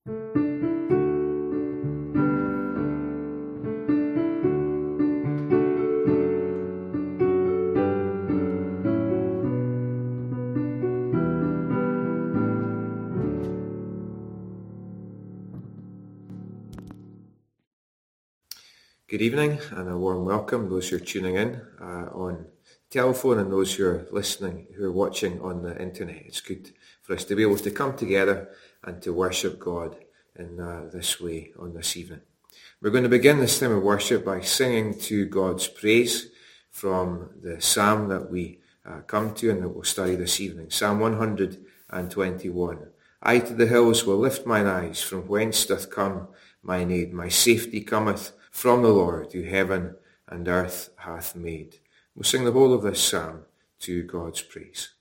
Good evening and a warm welcome, those who are tuning in on telephone and those who are listening, who are watching on the internet. It's good for us to be able to come together and to worship God in this way on this evening. We're going to begin this time of worship by singing to God's praise from the psalm that we come to and that we'll study this evening. Psalm 121. I to the hills will lift mine eyes, from whence doth come mine aid. My safety cometh from the Lord, who heaven and earth hath made. We'll sing the whole of this psalm to God's praise.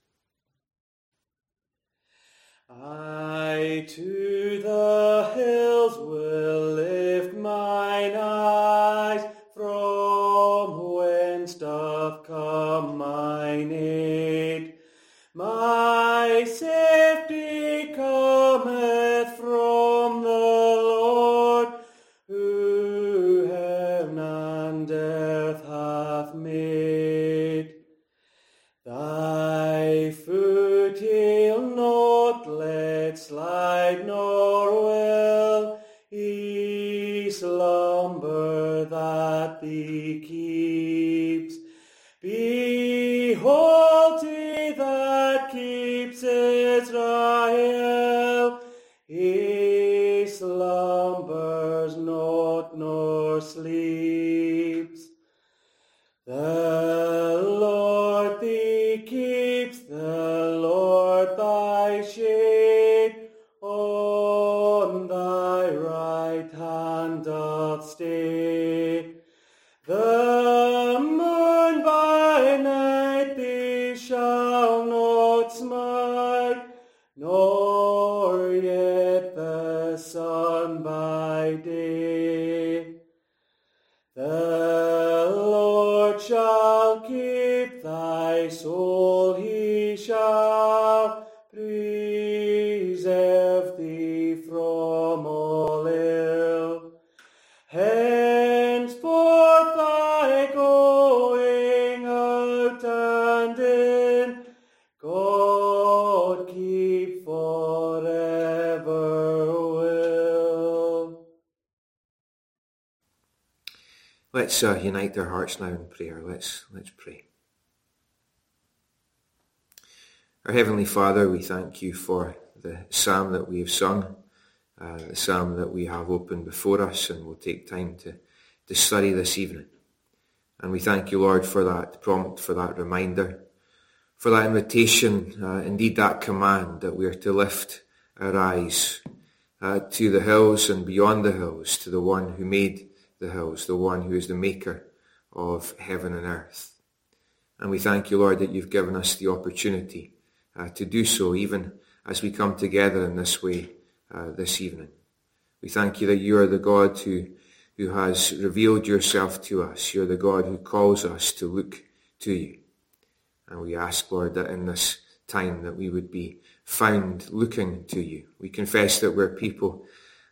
I to the hills will lift mine eyes, from whence doth come mine aid. My safety cometh from the Lord, who heaven and earth hath made. Thy foot he'll not let slide, nor will he slumber that thee keeps. Behold, he that keeps Israel, he slumbers not nor sleeps. The Lord thee keeps, the Lord thy shade on thy right hand doth stay. The moon by night thee shall not smite, nor yet the sun by day. The Lord shall keep thy soul, he shall preserve thee from all ill. Henceforth thy going out and in, God keep forever will. Let's unite our hearts now in prayer. Let's pray. Our Heavenly Father, we thank you for the psalm that we have sung, the psalm that we have open before us and will take time to study this evening. And we thank you, Lord, for that prompt, for that reminder, for that invitation, indeed that command that we are to lift our eyes to the hills and beyond the hills, to the one who made the hills, the one who is the maker of heaven and earth. And we thank you, Lord, that you've given us the opportunity to do so, even as we come together in this way this evening. We thank you that you are the God who has revealed yourself to us. You're the God who calls us to look to you. And we ask, Lord, that in this time that we would be found looking to you. We confess that we're people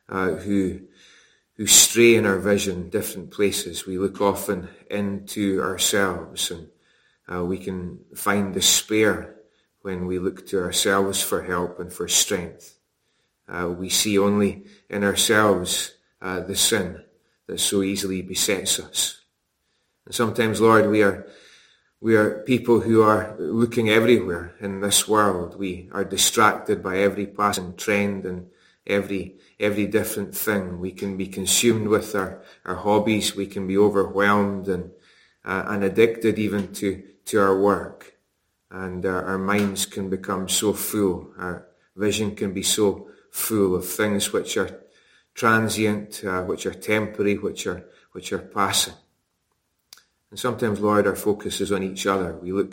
who stray in our vision different places. We look often into ourselves, and we can find despair when we look to ourselves for help and for strength. We see only in ourselves the sin that so easily besets us. And sometimes, Lord, we are people who are looking everywhere in this world. We are distracted by every passing trend and every different thing. We can be consumed with our hobbies. We can be overwhelmed and addicted even to our work. And our minds can become so full. Our vision can be so full of things which are transient, which are temporary, which are passing. And sometimes, Lord, our focus is on each other. We look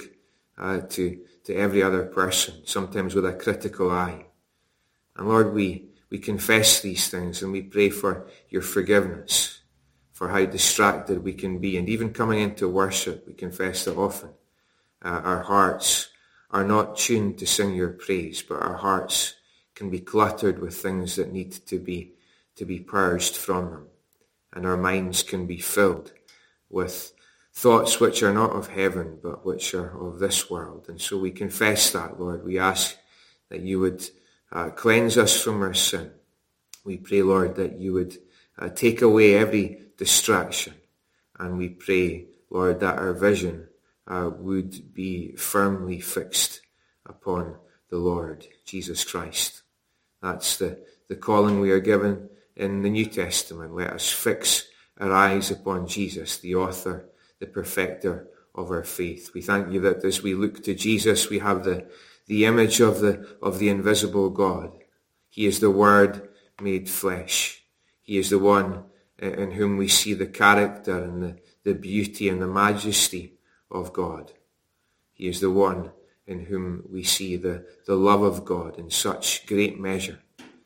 to every other person, sometimes with a critical eye. And Lord, we confess these things and we pray for your forgiveness, for how distracted we can be. And even coming into worship, we confess that often our hearts are not tuned to sing your praise, but our hearts can be cluttered with things that need to be purged from them. And our minds can be filled with thoughts which are not of heaven, but which are of this world. And so we confess that, Lord. We ask that you would cleanse us from our sin. We pray, Lord, that you would take away every distraction. And we pray, Lord, that our vision would be firmly fixed upon the Lord Jesus Christ. That's the calling we are given in the New Testament. Let us fix our eyes upon Jesus, the author, the perfecter of our faith. We thank you that as we look to Jesus, we have the image of the invisible God. He is the Word made flesh. He is the one in whom we see the character and the beauty and the majesty of God. He is the one in whom we see the love of God in such great measure.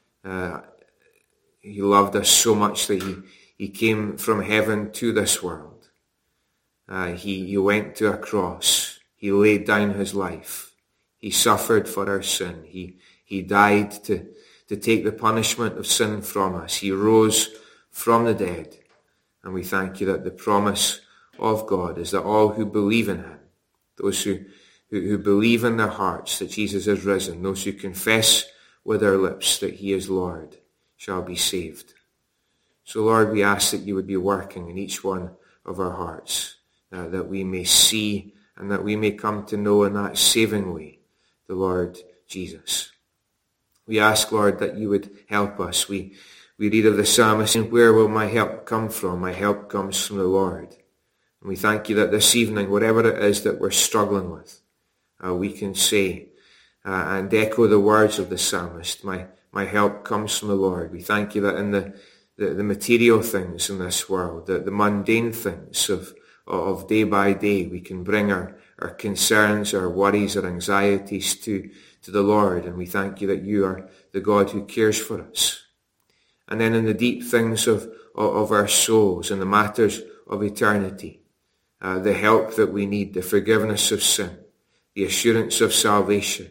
He loved us so much that he came from heaven to this world. He went to a cross. He laid down his life. He suffered for our sin. He died to take the punishment of sin from us. He rose from the dead. And we thank you that the promise of God is that all who believe in him, those who believe in their hearts that Jesus is risen, those who confess with their lips that he is Lord, shall be saved. So, Lord, we ask that you would be working in each one of our hearts, that we may see and that we may come to know in that saving way the Lord Jesus. We ask, Lord, that you would help us. We read of the psalmist, and where will my help come from? My help comes from the Lord. And we thank you that this evening, whatever it is that we're struggling with, we can say and echo the words of the psalmist, my help comes from the Lord. We thank you that in the material things in this world, the mundane things of day by day, we can bring our concerns, our worries, our anxieties to the Lord. And we thank you that you are the God who cares for us. And then in the deep things of our souls and the matters of eternity, the help that we need, the forgiveness of sin, the assurance of salvation,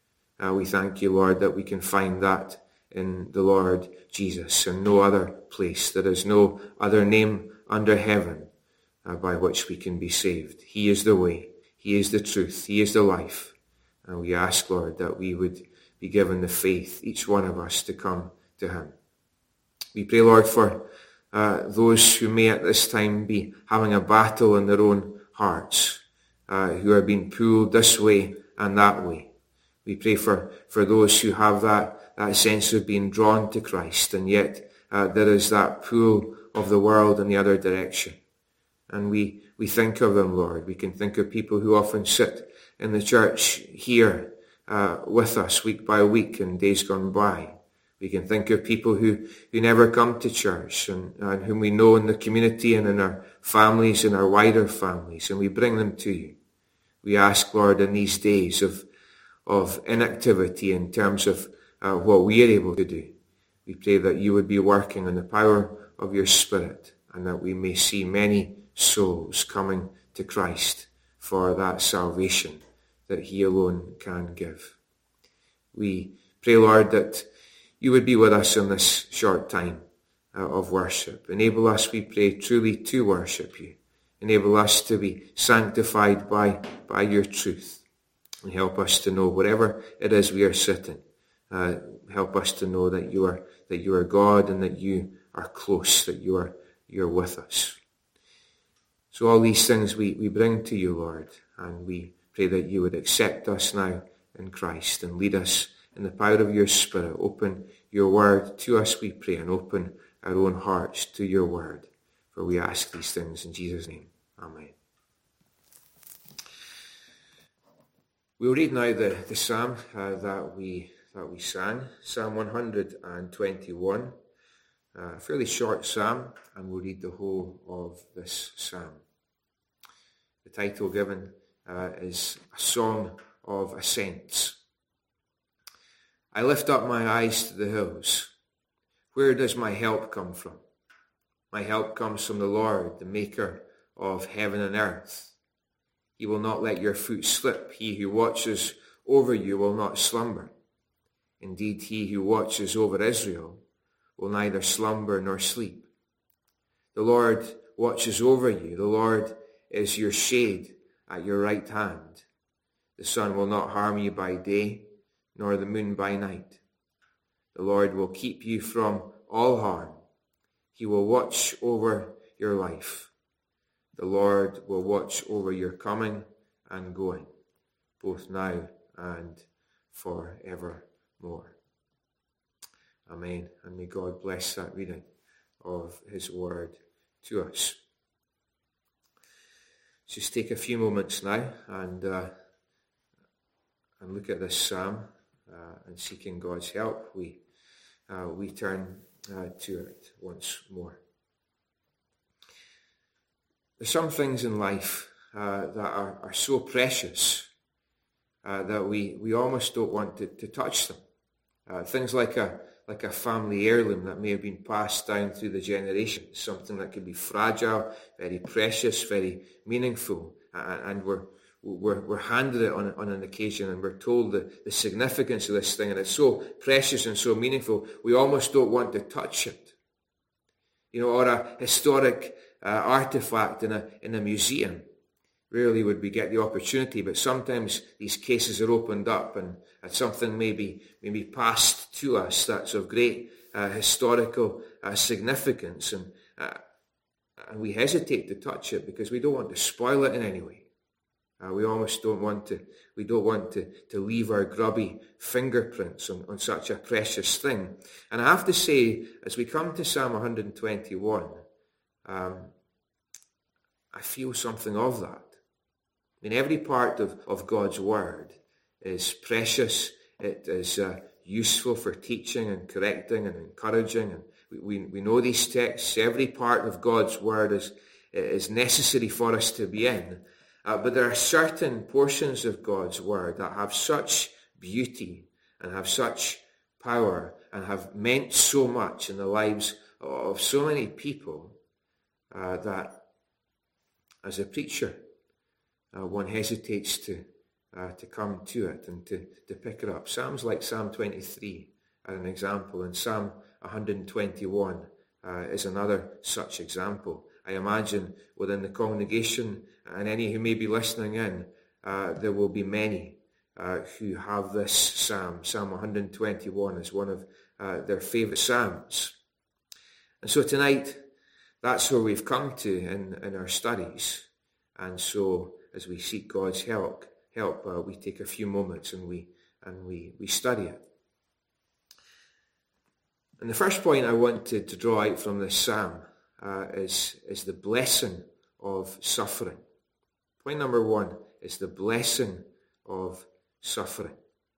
we thank you, Lord, that we can find that in the Lord Jesus and no other place. There is no other name under heaven by which we can be saved. He is the way. He is the truth. He is the life. And we ask, Lord, that we would be given the faith, each one of us, to come to him. We pray, Lord, for those who may at this time be having a battle in their own hearts, who are being pulled this way and that way. We pray for those who have that sense of being drawn to Christ, and yet there is that pull of the world in the other direction. And we think of them, Lord. We can think of people who often sit in the church here with us week by week and days gone by. We can think of people who never come to church and whom we know in the community and in our families and our wider families, and we bring them to you. We ask, Lord, in these days of inactivity in terms of what we are able to do, we pray that you would be working in the power of your Spirit, and that we may see many souls coming to Christ for that salvation that he alone can give. We pray, Lord, that you would be with us in this short time of worship. Enable us, we pray, truly to worship you. Enable us to be sanctified by your truth. And help us to know wherever it is we are sitting. Help us to know that you are God and that you are close, that you're with us. So all these things we bring to you, Lord, and we pray that you would accept us now in Christ and lead us in the power of your Spirit. Open your word to us, we pray, and open our own hearts to your word. For we ask these things in Jesus' name. Amen. We'll read now the psalm that we sang, Psalm 121, a fairly short psalm, and we'll read the whole of this psalm. The title given is A Song of Ascents. I lift up my eyes to the hills. Where does my help come from? My help comes from the Lord, the maker of heaven and earth. He will not let your foot slip. He who watches over you will not slumber. Indeed, he who watches over Israel will neither slumber nor sleep. The Lord watches over you. The Lord is your shade at your right hand. The sun will not harm you by day, nor the moon by night. The Lord will keep you from all harm. He will watch over your life. The Lord will watch over your coming and going, both now and forevermore. Amen. And may God bless that reading of his word to us. Just take a few moments now and look at this psalm and seeking God's help. We turn to it once more. There's some things in life that are so precious that we almost don't want to touch them. Things like a family heirloom that may have been passed down through the generations, something that can be fragile, very precious, very meaningful, and we're handed it on an occasion, and we're told the significance of this thing, and it's so precious and so meaningful, we almost don't want to touch it. Or a historic artifact in a museum. Rarely would we get the opportunity, but sometimes these cases are opened up and something may be passed to us that's of great historical significance, and we hesitate to touch it because we don't want to spoil it in any way. We almost don't want to leave our grubby fingerprints on such a precious thing. And I have to say, as we come to Psalm 121, I feel something of that. Every part of God's word is precious. It is useful for teaching and correcting and encouraging. And we know these texts. Every part of God's word is necessary for us to be in. But there are certain portions of God's word that have such beauty and have such power and have meant so much in the lives of so many people that as a preacher, one hesitates to come to it and to pick it up. Psalms like Psalm 23 are an example, and Psalm 121 is another such example. I imagine within the congregation and any who may be listening in, there will be many who have this psalm, Psalm 121, as one of their favourite psalms. And so tonight, that's where we've come to in our studies. And so as we seek God's help, we take a few moments and we study it. And the first point I wanted to draw out from this psalm is the blessing of suffering. Point number one is the blessing of suffering.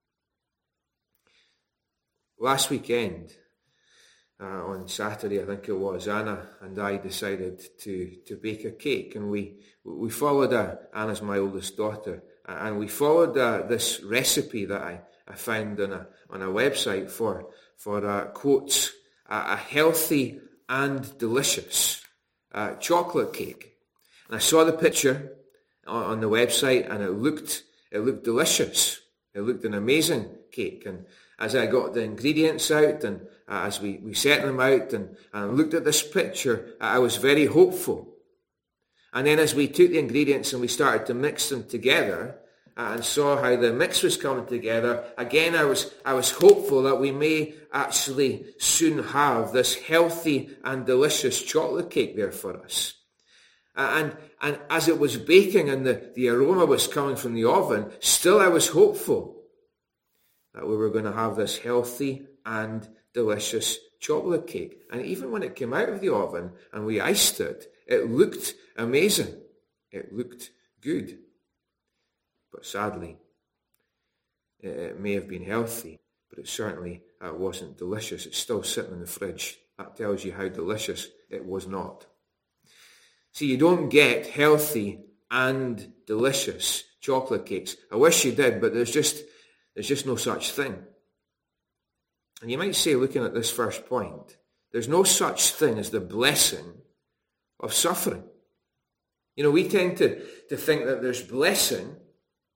Last weekend, on Saturday, I think it was, Anna and I decided to bake a cake, and we followed Anna's my oldest daughter, and we followed this recipe that I found on a website for quotes, a healthy and delicious chocolate cake. And I saw the picture on the website, and it looked delicious. It looked an amazing cake, and as I got the ingredients out and as we set them out and looked at this picture, I was very hopeful. And then as we took the ingredients and we started to mix them together and saw how the mix was coming together, again I was hopeful that we may actually soon have this healthy and delicious chocolate cake there for us. And as it was baking and the aroma was coming from the oven, still I was hopeful that we were going to have this healthy and delicious chocolate cake. And even when it came out of the oven and we iced it, it looked amazing. It looked good. But sadly, it may have been healthy, but it certainly wasn't delicious. It's still sitting in the fridge. That tells you how delicious it was not. See, you don't get healthy and delicious chocolate cakes. I wish you did, but there's just no such thing. And you might say, looking at this first point, there's no such thing as the blessing of suffering. We tend to think that there's blessing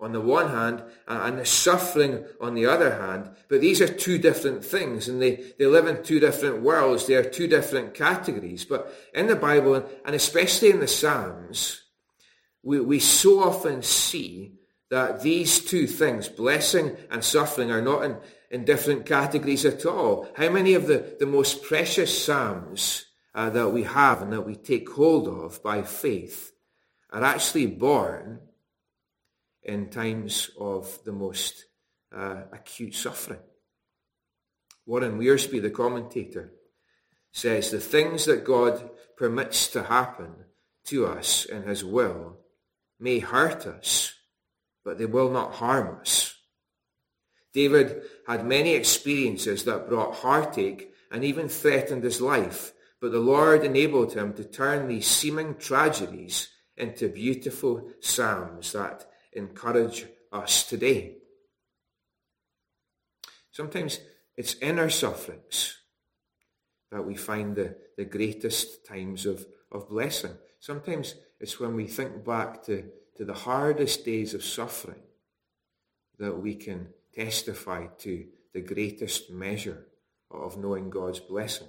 on the one hand and the suffering on the other hand. But these are two different things, and they live in two different worlds. They are two different categories. But in the Bible, and especially in the Psalms, we so often see that these two things, blessing and suffering, are not in different categories at all. How many of the most precious Psalms that we have and that we take hold of by faith are actually born in times of the most acute suffering? Warren Wiersbe, the commentator, says the things that God permits to happen to us in his will may hurt us, but they will not harm us. David had many experiences that brought heartache and even threatened his life, but the Lord enabled him to turn these seeming tragedies into beautiful psalms that encourage us today. Sometimes it's in our sufferings that we find the greatest times of blessing. Sometimes it's when we think back to the hardest days of suffering that we can testify to the greatest measure of knowing God's blessing.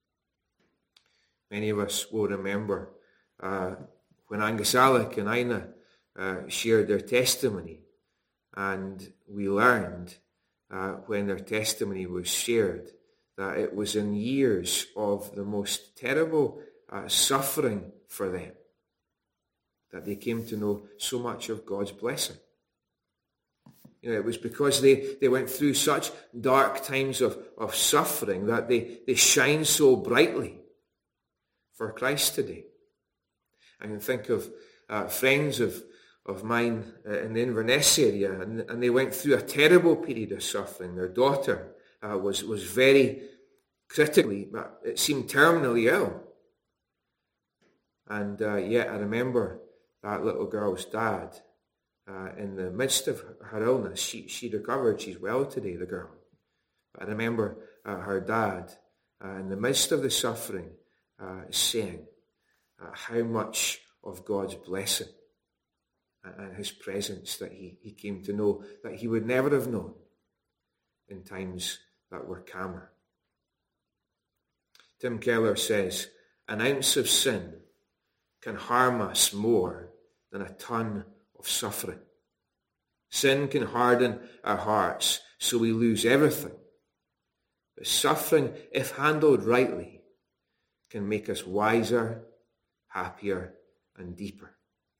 Many of us will remember when Angus Alec and Ina shared their testimony, and we learned when their testimony was shared that it was in years of the most terrible suffering for them that they came to know so much of God's blessing. You know, it was because they went through such dark times of suffering that they shine so brightly for Christ today. I can think of friends of mine in the Inverness area, and they went through a terrible period of suffering. Their daughter was very critically, it seemed terminally ill. And yet I remember that little girl's dad, in the midst of her illness, she recovered. She's well today, the girl. But I remember her dad, in the midst of the suffering, saying how much of God's blessing and his presence that he came to know that he would never have known in times that were calmer. Tim Keller says, an ounce of sin can harm us more than a ton of suffering. Sin can harden our hearts so we lose everything. But suffering, if handled rightly, can make us wiser, happier, and deeper.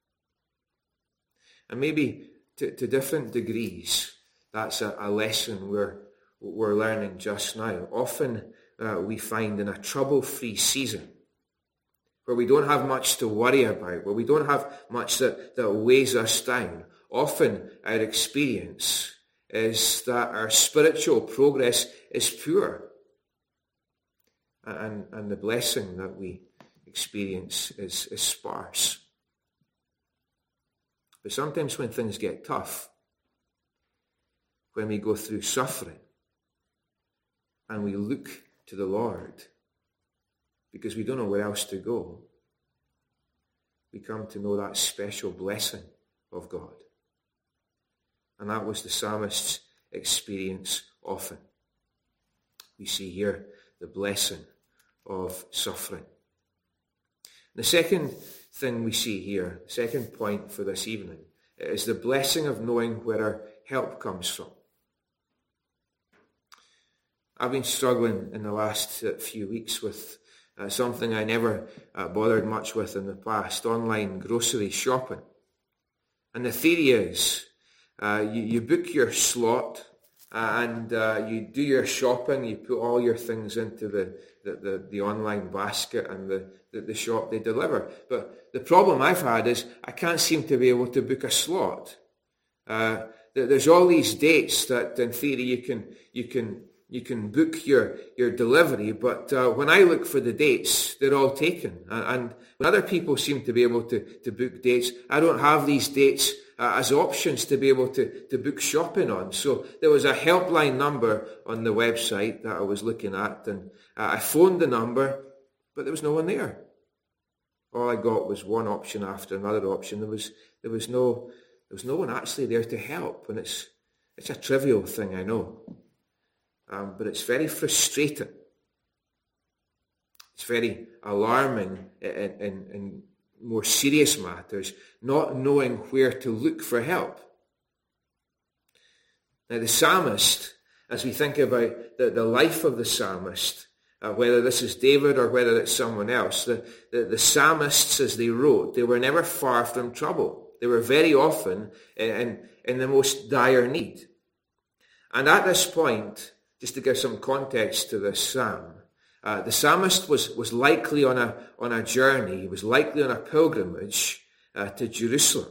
And maybe to different degrees, that's a lesson we're learning just now. Often we find in a trouble-free season, where we don't have much to worry about, where we don't have much that weighs us down, often our experience is that our spiritual progress is poor. And the blessing that we experience is sparse. But sometimes when things get tough, when we go through suffering, and we look to the Lord, because we don't know where else to go, we come to know that special blessing of God. And that was the psalmist's experience often. We see here the blessing of suffering. The second thing we see here, the second point for this evening, is the blessing of knowing where our help comes from. I've been struggling in the last few weeks with something I never bothered much with in the past, online grocery shopping. And the theory is, you book your slot and you do your shopping, you put all your things into the online basket, and the shop they deliver. But the problem I've had is I can't seem to be able to book a slot. There's all these dates that in theory you can book your delivery, but when I look for the dates, they're all taken. And when other people seem to be able to book dates, I don't have these dates as options to be able to book shopping on. So there was a helpline number on the website that I was looking at, and I phoned the number, but there was no one there. All I got was one option after another option. There was no was no one actually there to help. And it's a trivial thing, I know. But it's very frustrating. It's very alarming in more serious matters, not knowing where to look for help. Now the psalmist, as we think about the life of the psalmist, whether this is David or whether it's someone else, the psalmists as they wrote, they were never far from trouble. They were very often in the most dire need. And at this point, just to give some context to this psalm, the psalmist was likely on a journey, he was likely on a pilgrimage to Jerusalem.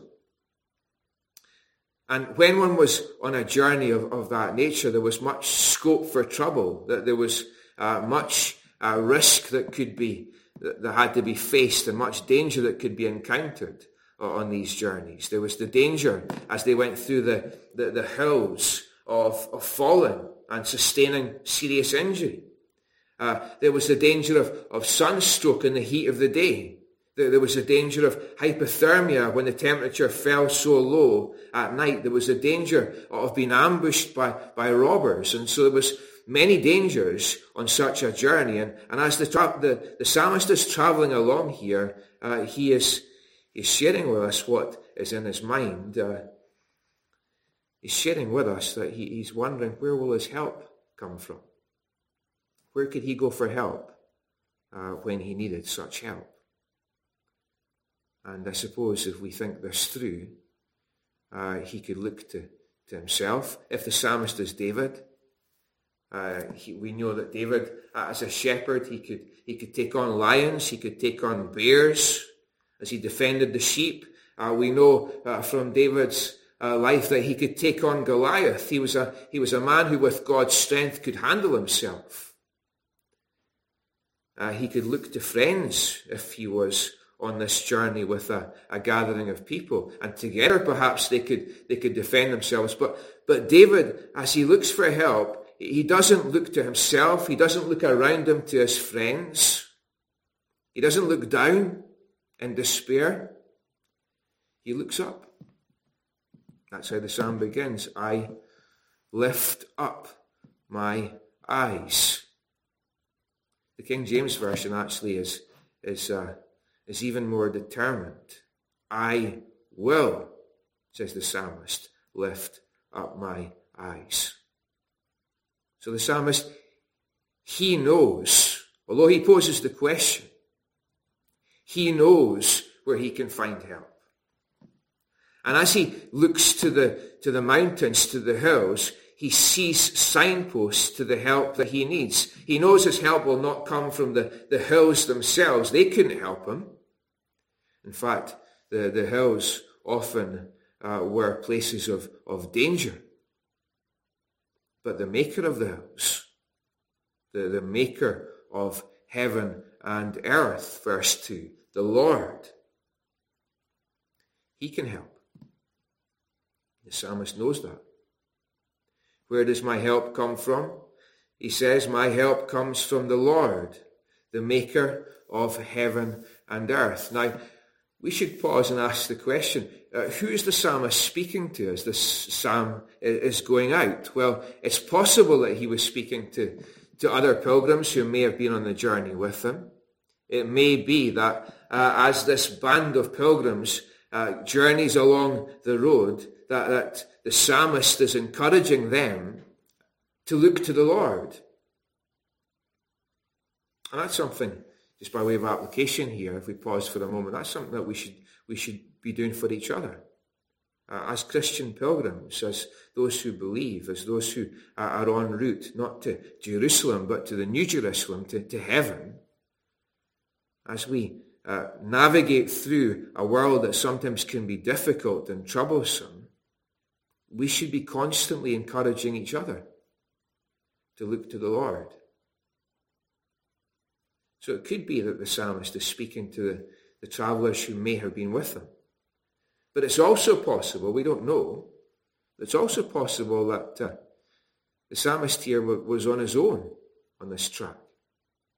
And when one was on a journey of that nature, there was much scope for trouble, that there was much risk that had to be faced, and much danger that could be encountered on these journeys. There was the danger as they went through the hills of falling and sustaining serious injury. There was the danger of sunstroke in the heat of the day. There was a danger of hypothermia when the temperature fell so low at night. There was a danger of being ambushed by robbers. And so there was many dangers on such a journey. And as the psalmist is travelling along here, he's sharing with us what is in his mind. He's sharing with us that he's wondering, where will his help come from? Where could he go for help when he needed such help? And I suppose if we think this through, he could look to himself. If the psalmist is David, we know that David, as a shepherd, he could take on lions, he could take on bears as he defended the sheep. We know from David's life that he could take on Goliath. He was a man who, with God's strength, could handle himself. He could look to friends if he was on this journey with a gathering of people, and together perhaps they could defend themselves. But David, as he looks for help, he doesn't look to himself. He doesn't look around him to his friends. He doesn't look down in despair. He looks up. That's how the psalm begins. I lift up my eyes. The King James Version actually is even more determined. I will, says the psalmist, lift up my eyes. So the psalmist, he knows, although he poses the question, he knows where he can find help. And as he looks to the mountains, to the hills, he sees signposts to the help that he needs. He knows his help will not come from the hills themselves. They couldn't help him. In fact, the hills often were places of danger. But the maker of the hills, the maker of heaven and earth, verse 2, the Lord, he can help. The psalmist knows that. Where does my help come from? He says, my help comes from the Lord, the maker of heaven and earth. Now, we should pause and ask the question, who is the psalmist speaking to as this psalm is going out? Well, it's possible that he was speaking to other pilgrims who may have been on the journey with him. It may be that as this band of pilgrims journeys along the road, that the psalmist is encouraging them to look to the Lord. And that's something, just by way of application here, if we pause for a moment, that's something that we should be doing for each other. As Christian pilgrims, as those who believe, as those who are en route, not to Jerusalem, but to the New Jerusalem, to heaven, as we navigate through a world that sometimes can be difficult and troublesome, we should be constantly encouraging each other to look to the Lord. So it could be that the psalmist is speaking to the travellers who may have been with him. But it's also possible, we don't know, it's also possible that the psalmist here was on his own on this track.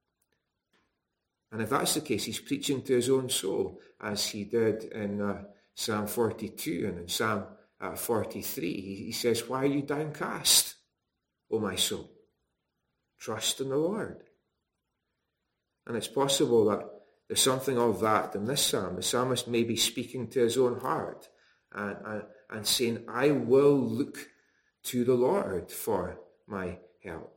And if that's the case, he's preaching to his own soul, as he did in Psalm 42 and in Psalm 43, he says, why are you downcast, O my soul? Trust in the Lord. And it's possible that there's something of that in this psalm. The psalmist may be speaking to his own heart and saying, I will look to the Lord for my help.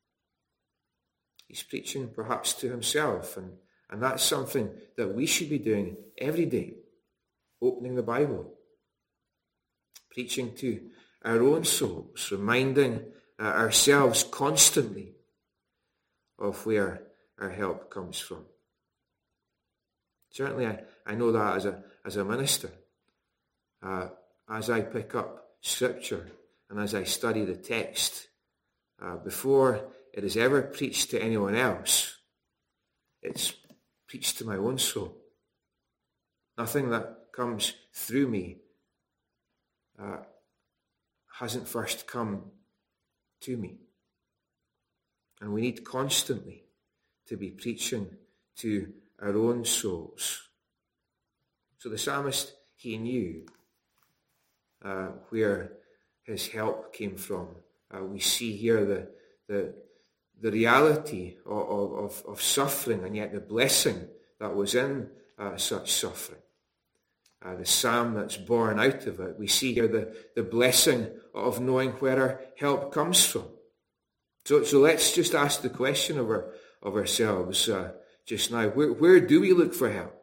He's preaching perhaps to himself, and that's something that we should be doing every day, opening the Bible, preaching to our own souls, reminding ourselves constantly of where our help comes from. Certainly I know that as a minister. As I pick up Scripture and as I study the text, before it is ever preached to anyone else, it's preached to my own soul. Nothing that comes through me hasn't first come to me. And we need constantly to be preaching to our own souls. So the psalmist, he knew where his help came from. We see here the reality of suffering and yet the blessing that was in such suffering. The psalm that's born out of it. We see here the blessing of knowing where our help comes from. So let's just ask the question of ourselves just now. Where do we look for help?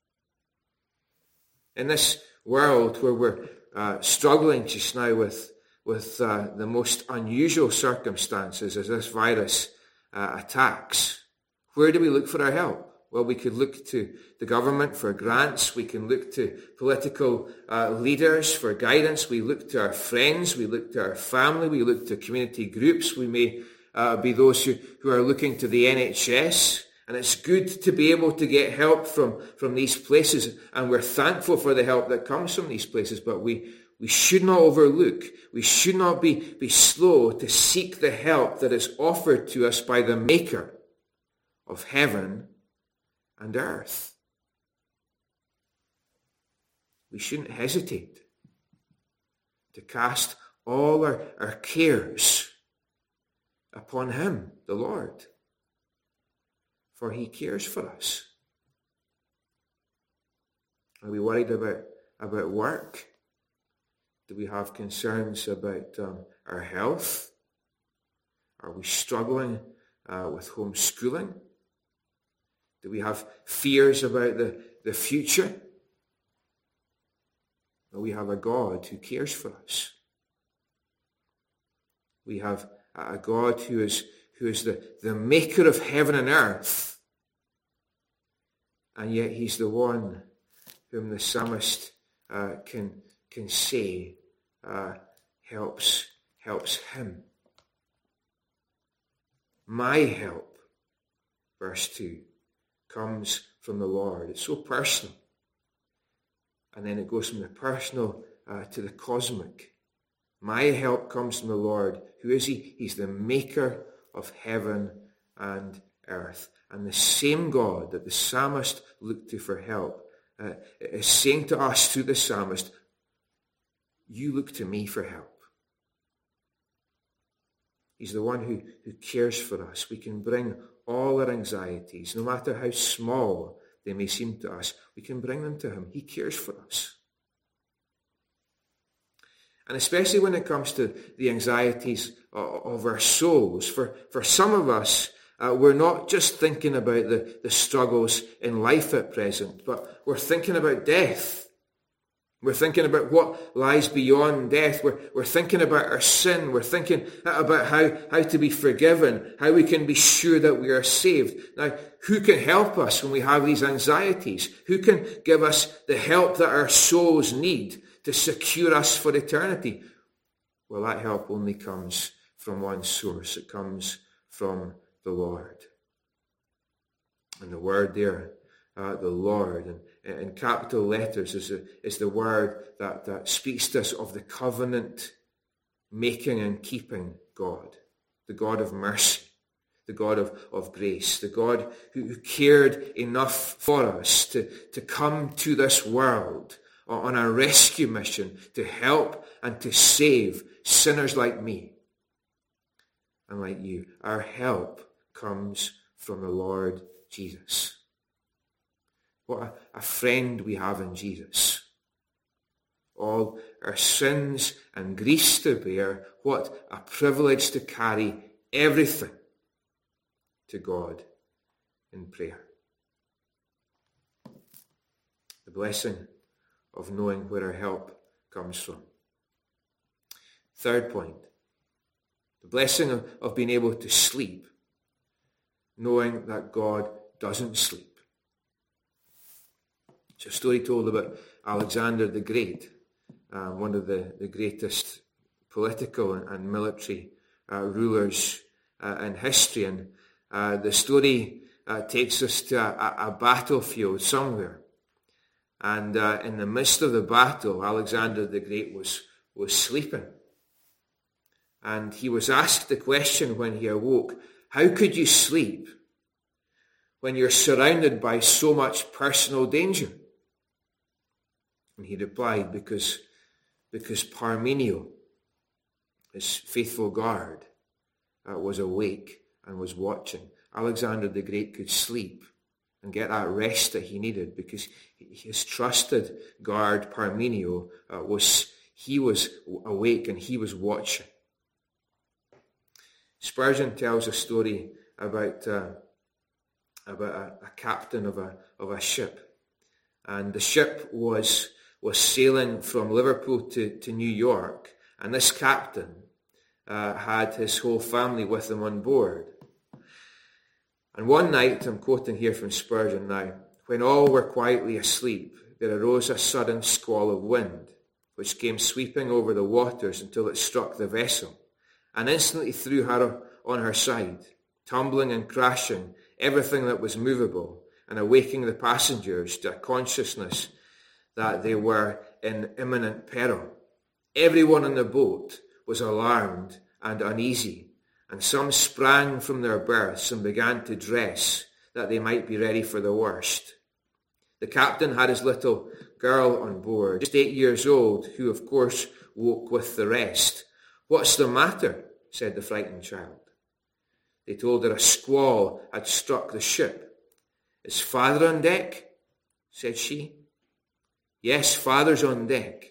In this world where we're struggling just now with the most unusual circumstances as this virus attacks, where do we look for our help? Well, we could look to the government for grants. We can look to political leaders for guidance. We look to our friends. We look to our family. We look to community groups. We may be those who are looking to the NHS. And it's good to be able to get help from these places. And we're thankful for the help that comes from these places. But we should not overlook. We should not be slow to seek the help that is offered to us by the Maker of heaven and earth. We shouldn't hesitate to cast all our cares upon him, the Lord, for he cares for us. Are we worried about work? Do we have concerns about our health? Are we struggling with homeschooling? Do we have fears about the future? Well, we have a God who cares for us. We have a God who is the maker of heaven and earth. And yet he's the one whom the psalmist can say helps him. My help, verse 2, comes from the Lord. It's so personal. And then it goes from the personal to the cosmic. My help comes from the Lord. Who is he? He's the maker of heaven and earth. And the same God that the psalmist looked to for help is saying to us through the psalmist, you look to me for help. He's the one who cares for us. We can bring all our anxieties, no matter how small they may seem to us, we can bring them to him. He cares for us. And especially when it comes to the anxieties of our souls, for some of us, we're not just thinking about the struggles in life at present, but we're thinking about death. We're thinking about what lies beyond death. We're thinking about our sin. We're thinking about how to be forgiven, how we can be sure that we are saved. Now, who can help us when we have these anxieties? Who can give us the help that our souls need to secure us for eternity? Well, that help only comes from one source. It comes from the Lord. And the word there, the Lord, and in capital letters is the word that speaks to us of the covenant making and keeping God, the God of mercy, the God of grace, the God who cared enough for us to come to this world on a rescue mission to help and to save sinners like me and like you. Our help comes from the Lord Jesus. What a friend we have in Jesus. All our sins and griefs to bear, what a privilege to carry everything to God in prayer. The blessing of knowing where our help comes from. Third point, the blessing of being able to sleep, knowing that God doesn't sleep. It's a story told about Alexander the Great, one of the greatest political and military rulers in history. And the story takes us to a battlefield somewhere. And in the midst of the battle, Alexander the Great was sleeping. And he was asked the question when he awoke, how could you sleep when you're surrounded by so much personal danger? And he replied, because Parmenio, his faithful guard, was awake and was watching. Alexander the Great could sleep and get that rest that he needed because his trusted guard, Parmenio, was awake and he was watching. Spurgeon tells a story about a captain of a ship, and the ship was sailing from Liverpool to New York, and this captain had his whole family with him on board. And one night, I'm quoting here from Spurgeon now, when all were quietly asleep, there arose a sudden squall of wind, which came sweeping over the waters until it struck the vessel, and instantly threw her on her side, tumbling and crashing everything that was movable, and awaking the passengers to a consciousness that they were in imminent peril. Everyone in the boat was alarmed and uneasy, and some sprang from their berths and began to dress that they might be ready for the worst. The captain had his little girl on board, just 8 years old, who of course woke with the rest. "What's the matter?" said the frightened child. They told her a squall had struck the ship. "Is father on deck?" said she. "Yes, father's on deck."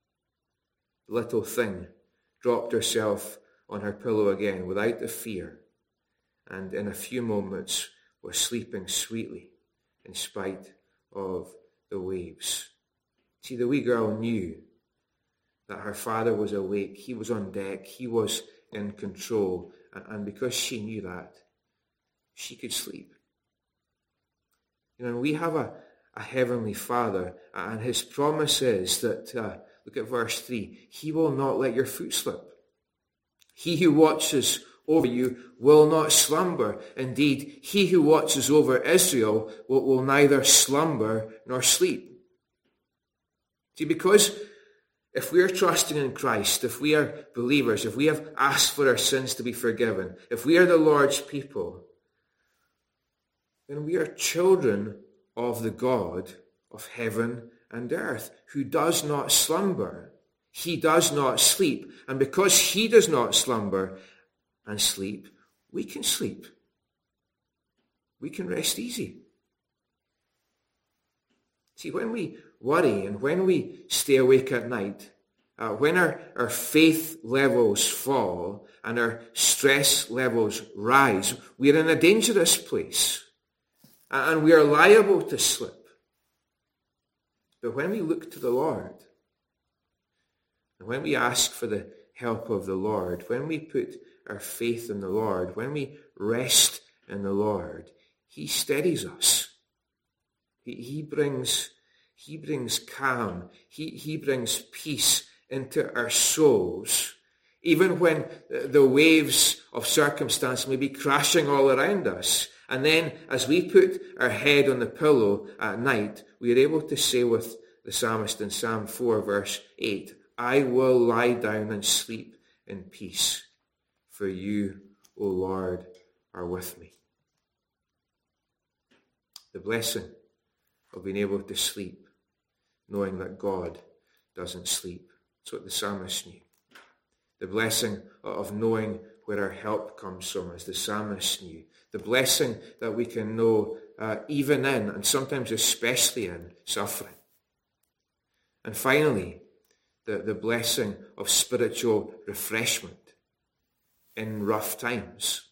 The little thing dropped herself on her pillow again without a fear, and in a few moments was sleeping sweetly in spite of the waves. See, the wee girl knew that her father was awake, he was on deck, he was in control, and because she knew that, she could sleep. You know, and we have a heavenly Father, and his promise is that, look at verse 3, he will not let your foot slip. He who watches over you will not slumber. Indeed, he who watches over Israel will neither slumber nor sleep. See, because if we are trusting in Christ, if we are believers, if we have asked for our sins to be forgiven, if we are the Lord's people, then we are children of the God of heaven and earth, who does not slumber. He does not sleep. And because he does not slumber and sleep, we can sleep. We can rest easy. See, when we worry and when we stay awake at night, when our faith levels fall and our stress levels rise, we're in a dangerous place and we are liable to slip. But when we look to the Lord, and when we ask for the help of the Lord, when we put our faith in the Lord, when we rest in the Lord, he steadies us. He brings calm. He brings peace into our souls, even when the waves of circumstance may be crashing all around us. And then as we put our head on the pillow at night, we are able to say with the psalmist in Psalm 4 verse 8, "I will lie down and sleep in peace, for you, O Lord, are with me." The blessing of being able to sleep, knowing that God doesn't sleep. That's what the psalmist knew. The blessing of knowing where our help comes from, as the psalmist knew. The blessing that we can know even in, and sometimes especially in, suffering. And finally, the blessing of spiritual refreshment in rough times.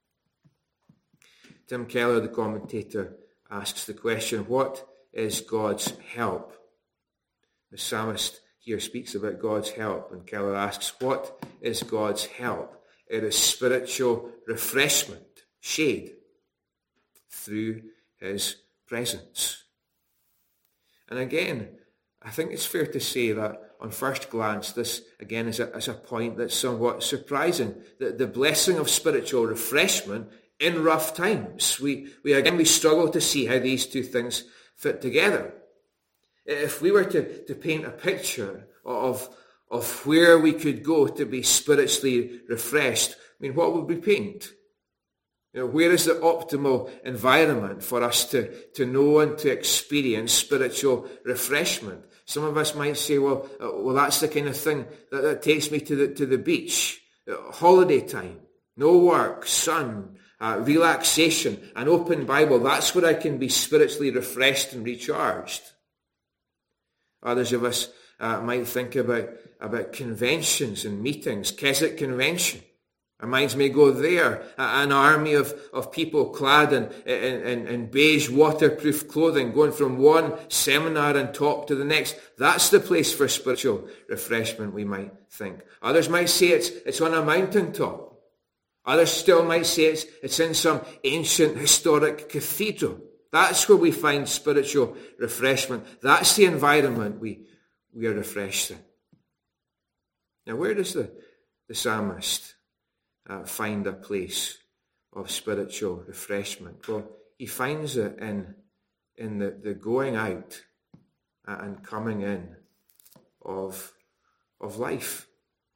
Tim Keller, the commentator, asks the question, what is God's help? The psalmist here speaks about God's help, and Keller asks, what is God's help? It is spiritual refreshment, shade, through his presence. And again, I think it's fair to say that on first glance, this again is a point that's somewhat surprising. The blessing of spiritual refreshment in rough times. We struggle to see how these two things fit together. If we were to paint a picture of where we could go to be spiritually refreshed, I mean, what would we paint? Where is the optimal environment for us to know and to experience spiritual refreshment? Some of us might say, well, that's the kind of thing that takes me to the beach, holiday time, no work, sun, relaxation, an open Bible. That's where I can be spiritually refreshed and recharged. Others of us might think about conventions and meetings. Keswick Convention. Our minds may go there, an army of people clad in beige waterproof clothing, going from one seminar and talk to the next. That's the place for spiritual refreshment, we might think. Others might say it's on a mountaintop. Others still might say it's in some ancient historic cathedral. That's where we find spiritual refreshment. That's the environment we are refreshed in. Now, where does the psalmist find a place of spiritual refreshment? Well, he finds it in the going out and coming in of life.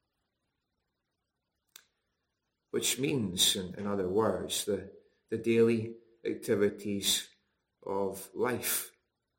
Which means, in other words, the daily activities of life.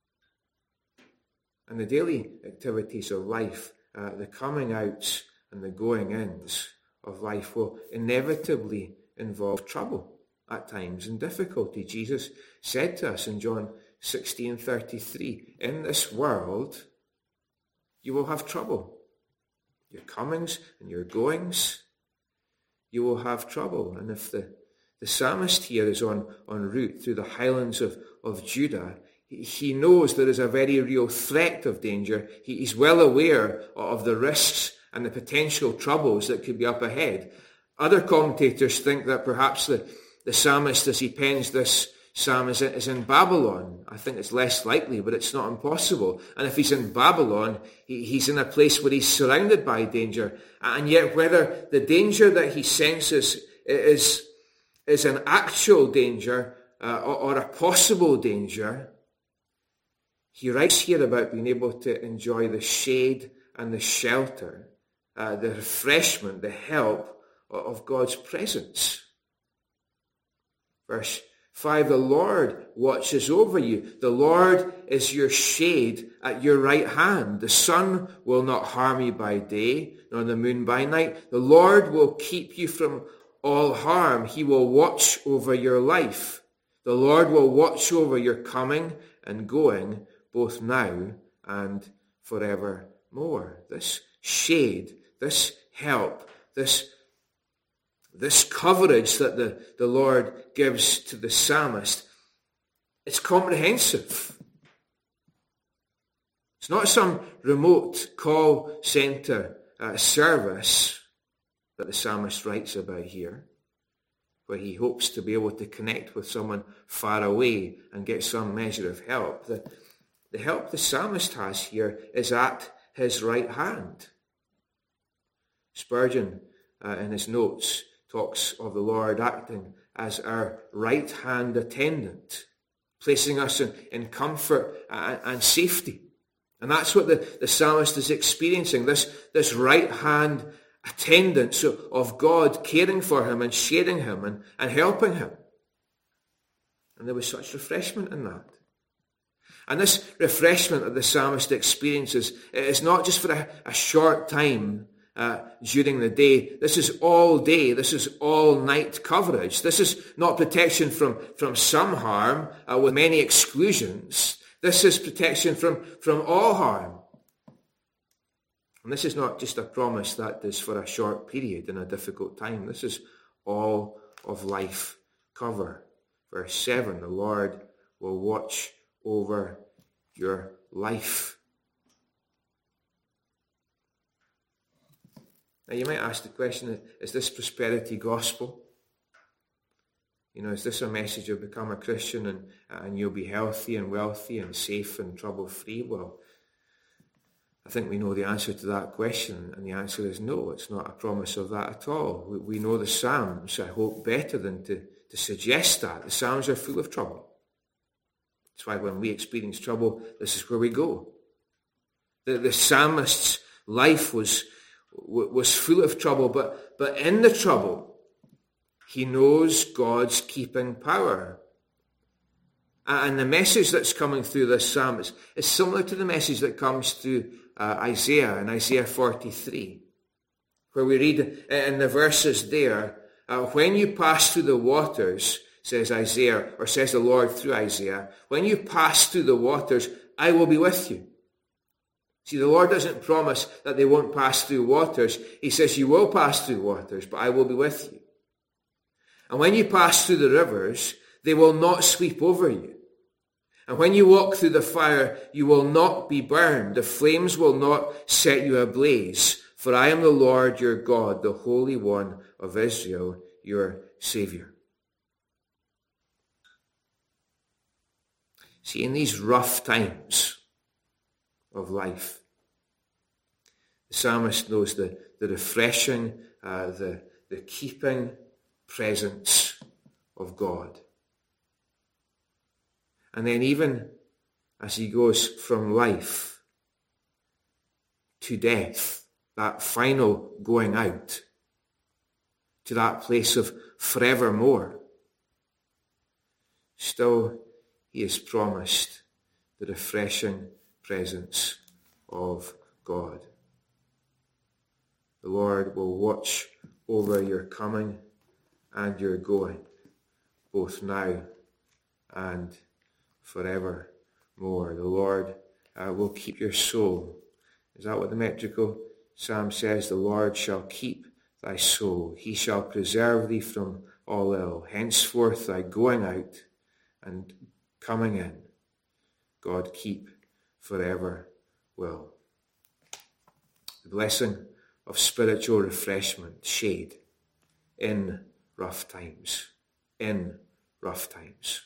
And the daily activities of life, the coming outs and the going ins of life will inevitably involve trouble at times and difficulty. Jesus said to us in John 16:33, in this world you will have trouble. Your comings and your goings, you will have trouble. And if the psalmist here is on route through the highlands of Judah, he knows there is a very real threat of danger. He's well aware of the risks and the potential troubles that could be up ahead. Other commentators think that perhaps the psalmist, as he pens this psalm, is in Babylon. I think it's less likely, but it's not impossible. And if he's in Babylon, he's in a place where he's surrounded by danger. And yet whether the danger that he senses is an actual danger or a possible danger, he writes here about being able to enjoy the shade and the shelter, the refreshment, the help of God's presence. Verse 5, the Lord watches over you. The Lord is your shade at your right hand. The sun will not harm you by day, nor the moon by night. The Lord will keep you from all harm. He will watch over your life. The Lord will watch over your coming and going, both now and forevermore. This shade, this help, this coverage that the Lord gives to the psalmist, it's comprehensive. It's not some remote call center service that the psalmist writes about here, where he hopes to be able to connect with someone far away and get some measure of help. The help the psalmist has here is at his right hand. Spurgeon, in his notes, talks of the Lord acting as our right-hand attendant, placing us in comfort and safety. And that's what the psalmist is experiencing, this right-hand attendance of God caring for him and shading him and helping him. And there was such refreshment in that. And this refreshment that the psalmist experiences is not just for a short time during the day. This is all day. This is all night coverage. This is not protection from some harm with many exclusions. This is protection from all harm. And this is not just a promise that is for a short period in a difficult time. This is all of life cover. Verse 7, the Lord will watch over your life. Now you might ask the question, is this prosperity gospel? Is this a message of become a Christian and you'll be healthy and wealthy and safe and trouble-free? Well, I think we know the answer to that question, and the answer is no, it's not a promise of that at all. We know the Psalms, I hope, better than to suggest that. The Psalms are full of trouble. That's why when we experience trouble, this is where we go. The psalmist's life was full of trouble, but in the trouble, he knows God's keeping power. And the message that's coming through this psalm is similar to the message that comes through Isaiah in Isaiah 43, where we read in the verses there, when you pass through the waters, says Isaiah, or says the Lord through Isaiah, when you pass through the waters, I will be with you. See, the Lord doesn't promise that they won't pass through waters. He says you will pass through waters, but I will be with you. And when you pass through the rivers, they will not sweep over you. And when you walk through the fire, you will not be burned. The flames will not set you ablaze. For I am the Lord your God, the Holy One of Israel, your Saviour. See, in these rough times of life, the psalmist knows the refreshing, the keeping presence of God. And then even as he goes from life to death, that final going out, to that place of forevermore, still he is promised the refreshing presence of God. The Lord will watch over your coming and your going, both now and forevermore. The Lord will keep your soul. Is that what the metrical psalm says? The Lord shall keep thy soul. He shall preserve thee from all ill. Henceforth thy going out and coming in, God keep forever will. The blessing of spiritual refreshment, shade in rough times. In rough times.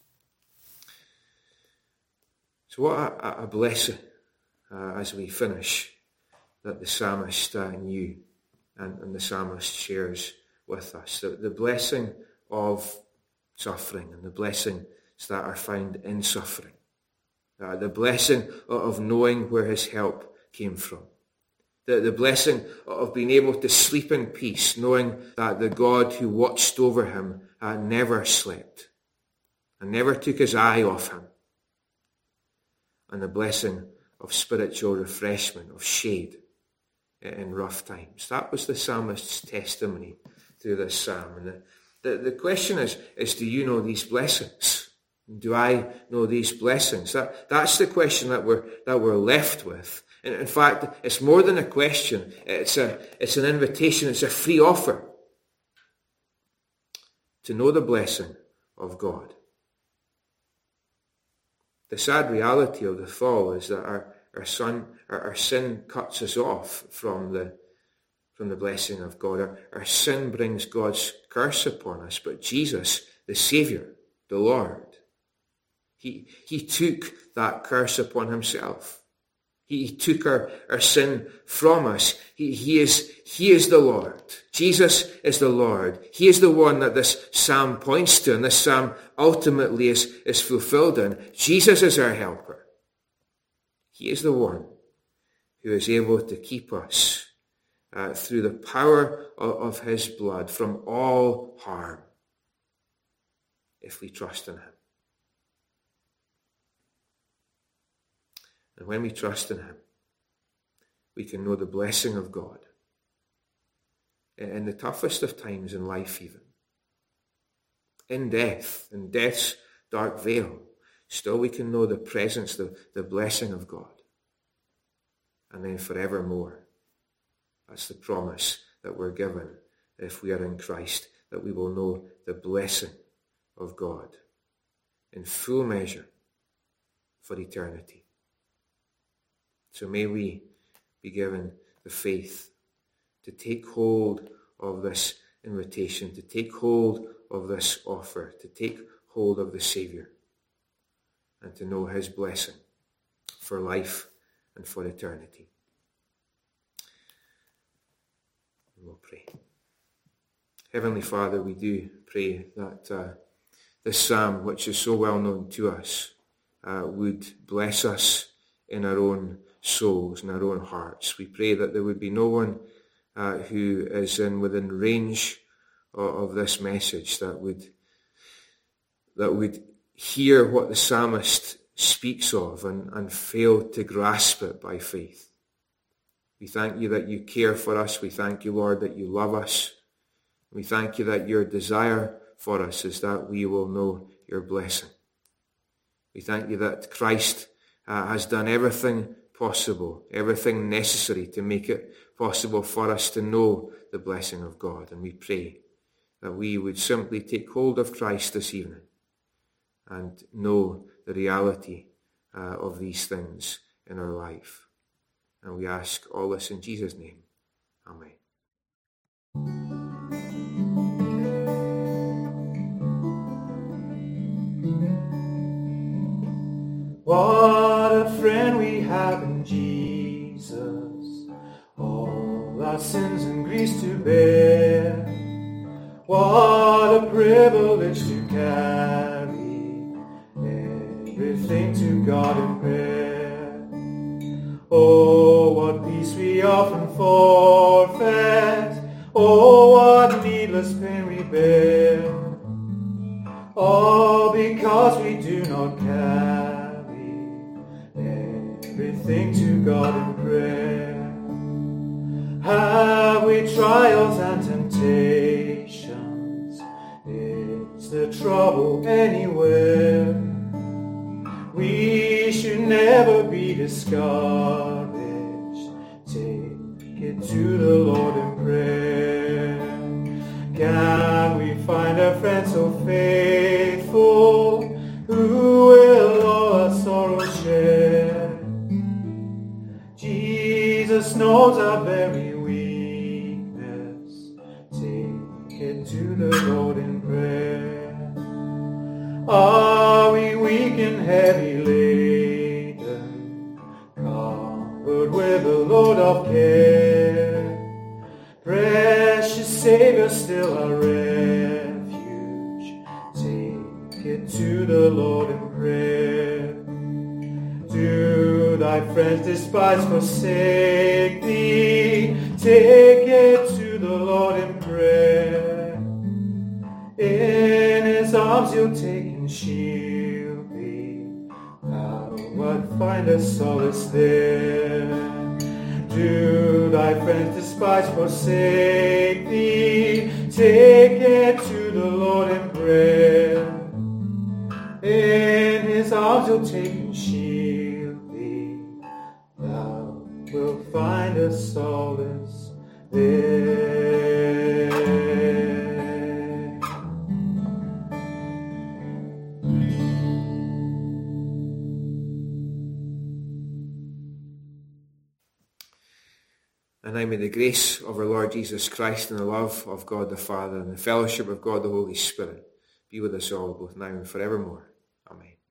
So what a blessing as we finish that the psalmist knew and the psalmist shares with us. The blessing of suffering and the blessings that are found in suffering. The blessing of knowing where his help came from. The blessing of being able to sleep in peace, knowing that the God who watched over him never slept and never took his eye off him. And the blessing of spiritual refreshment, of shade in rough times. That was the psalmist's testimony through this psalm. And the question is, do you know these blessings? Do I know these blessings? That's the question that we're left with. And in fact, it's more than a question. It's an invitation. It's a free offer to know the blessing of God. The sad reality of the fall is that our sin cuts us off from the blessing of God. Our sin brings God's curse upon us. But Jesus, the Saviour, the Lord, He took that curse upon himself. He took our sin from us. He is the Lord. Jesus is the Lord. He is the one that this psalm points to, and this psalm ultimately is fulfilled in. Jesus is our helper. He is the one who is able to keep us through the power of his blood from all harm if we trust in him. And when we trust in him, we can know the blessing of God. In the toughest of times in life even, in death's dark veil, still we can know the presence, the blessing of God. And then forevermore, that's the promise that we're given if we are in Christ, that we will know the blessing of God in full measure for eternity. So may we be given the faith to take hold of this invitation, to take hold of this offer, to take hold of the Saviour, and to know his blessing for life and for eternity. And we'll pray. Heavenly Father, we do pray that this psalm, which is so well known to us, would bless us in our own souls, in our own hearts. We pray that there would be no one who is within range of this message that would hear what the psalmist speaks of and fail to grasp it by faith. We thank you that you care for us. We thank you, Lord, that you love us. We thank you that your desire for us is that we will know your blessing. We thank you that Christ has done everything possible, everything necessary to make it possible for us to know the blessing of God. And we pray that we would simply take hold of Christ this evening and know the reality of these things in our life. And we ask all this in Jesus' name. Amen. What a friend we have in Jesus, all our sins and griefs to bear. What a privilege to carry everything to God in prayer. Oh, what peace we often forfeit. Oh, what needless pain we bear. All because we do not carry everything to God in prayer. Have we trials and temptations? Is there trouble anywhere? We should never be discouraged. Take it to the Lord in prayer. Can we find a friend so faithful who will all our sorrows share? Jesus knows our very weakness. Take it to the Lord in prayer. Are we weak and heavy laden, covered with a load of care? Precious Savior, still our refuge. Take it to the Lord in prayer. Do thy friends despise, forsake thee? Take it to the Lord in prayer. In his arms he'll take and shield thee. Thou wilt find a solace there. Do thy friends despise, forsake thee? Take it to the Lord in prayer. In his arms he'll take and shield thee. Thou wilt find a solace there. And now may the grace of our Lord Jesus Christ and the love of God the Father and the fellowship of God the Holy Spirit be with us all, both now and forevermore. Amen.